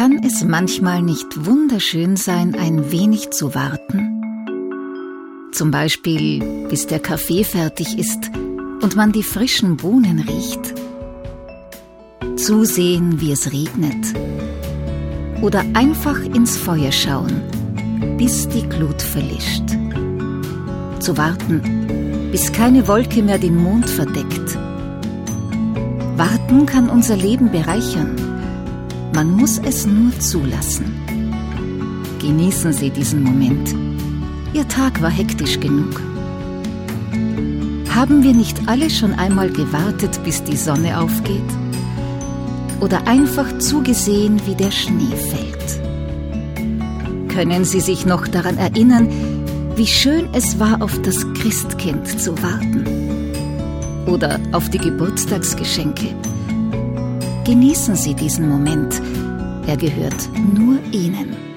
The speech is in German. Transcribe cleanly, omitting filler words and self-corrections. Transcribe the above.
Kann es manchmal nicht wunderschön sein, ein wenig zu warten? Zum Beispiel, bis der Kaffee fertig ist und man die frischen Bohnen riecht. Zusehen, wie es regnet. Oder einfach ins Feuer schauen, bis die Glut verlischt. Zu warten, bis keine Wolke mehr den Mond verdeckt. Warten kann unser Leben bereichern. Man muss es nur zulassen. Genießen Sie diesen Moment. Ihr Tag war hektisch genug. Haben wir nicht alle schon einmal gewartet, bis die Sonne aufgeht? Oder einfach zugesehen, wie der Schnee fällt? Können Sie sich noch daran erinnern, wie schön es war, auf das Christkind zu warten? Oder auf die Geburtstagsgeschenke? Genießen Sie diesen Moment. Er gehört nur Ihnen.